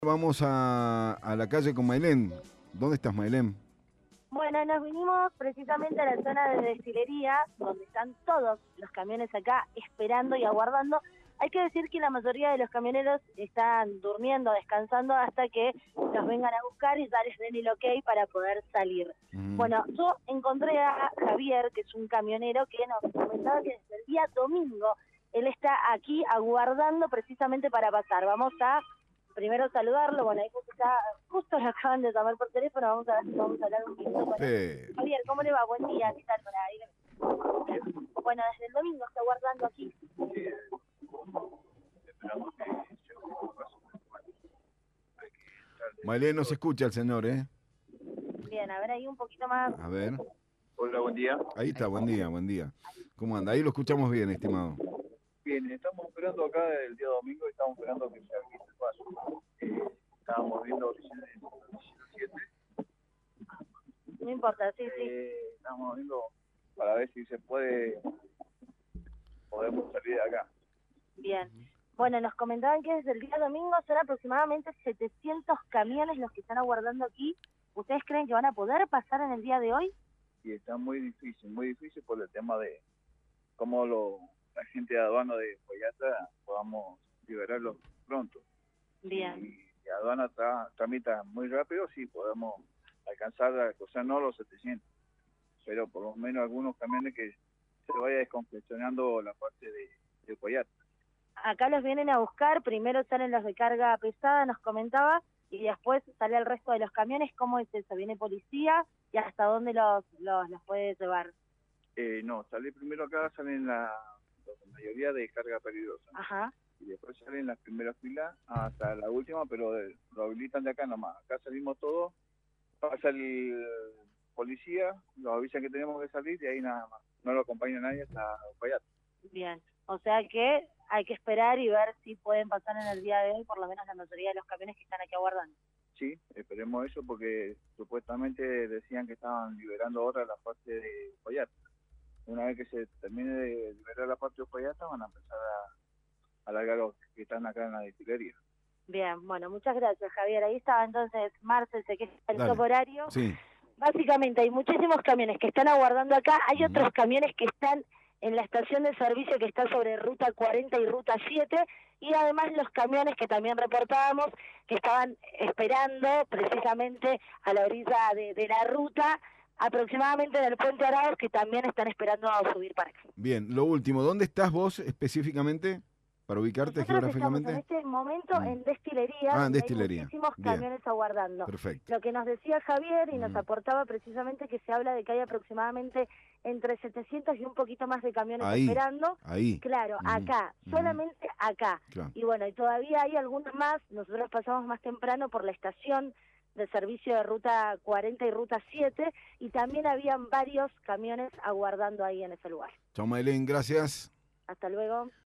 Vamos a la calle con Mailén. ¿Dónde estás, Mailén? Bueno, nos vinimos precisamente a la zona de destilería, donde están todos los camiones acá esperando y aguardando. Hay que decir que la mayoría de los camioneros están durmiendo, descansando, hasta que los vengan a buscar y ya les den el ok para poder salir. Bueno, yo encontré a Javier, que es un camionero, que nos comentaba que desde el día domingo él está aquí aguardando precisamente para pasar. Vamos a primero saludarlo. Bueno, ahí justo lo acaban de llamar por teléfono, vamos a ver si vamos a hablar un poquito con él. Javier, ¿cómo le va? Buen día, ¿qué tal por ahí? Bueno, desde el domingo está guardando aquí. Mailén, no se escucha el señor, ¿eh? Bien, a ver ahí un poquito más. A ver. Hola, buen día. Ahí está, buen día, buen día. ¿Cómo anda? Ahí lo escuchamos bien, estimado. Bien, estamos esperando acá el día domingo, estamos esperando que se habilite el paso. Estábamos viendo recién el 17. No importa, sí. Estamos viendo para ver si se podemos salir de acá. Bien. Bueno, nos comentaban que desde el día domingo son aproximadamente 700 camiones los que están aguardando aquí. ¿Ustedes creen que van a poder pasar en el día de hoy? Y está muy difícil por el tema de cómo la gente de aduana de Coyata podamos liberarlos pronto. Bien. Y aduana tramita muy rápido, sí podemos alcanzar, o sea, no los 700, pero por lo menos algunos camiones que se vaya descongestionando la parte de Coyata. Acá los vienen a buscar, primero salen los de carga pesada, nos comentaba, y después sale el resto de los camiones. ¿Cómo es eso? ¿Viene policía y hasta dónde los puede llevar? No, sale primero acá, salen la mayoría de carga peligrosa. Ajá. Y después salen las primeras filas hasta la última, pero lo habilitan de acá nomás. Acá salimos todos, pasa el policía, nos avisan que tenemos que salir y ahí nada más. No lo acompaña nadie hasta Coyata. Bien, o sea que hay que esperar y ver si pueden pasar en el día de hoy, por lo menos la mayoría de los camiones que están aquí aguardando. Sí, esperemos eso porque supuestamente decían que estaban liberando ahora la parte de Coyata. Una vez que se termine de liberar la parte de Coyata van a empezar a largar los que están acá en la destilería. Bien, bueno, muchas gracias, Javier. Ahí estaba entonces Marcel, sé que es el top horario. Sí. Básicamente hay muchísimos camiones que están aguardando acá, hay otros camiones que están en la estación de servicio que está sobre Ruta 40 y Ruta 7, y además los camiones que también reportábamos que estaban esperando precisamente a la orilla de la ruta, aproximadamente del Puente Araos, que también están esperando a subir para acá. Bien, lo último, ¿dónde estás vos específicamente para ubicarte Nosotros geográficamente? estamos en este momento en destilería, en donde destilería. hay muchísimos Bien. camiones aguardando. Perfecto. Lo que nos decía Javier y nos aportaba precisamente que se habla de que hay aproximadamente entre 700 y un poquito más de camiones esperando. Ahí. Claro, acá, solamente acá. Claro. Y bueno, y todavía hay algunos más. Nosotros pasamos más temprano por la estación de servicio de Ruta 40 y Ruta 7, y también habían varios camiones aguardando ahí en ese lugar. Chao, Mailén, gracias. Hasta luego.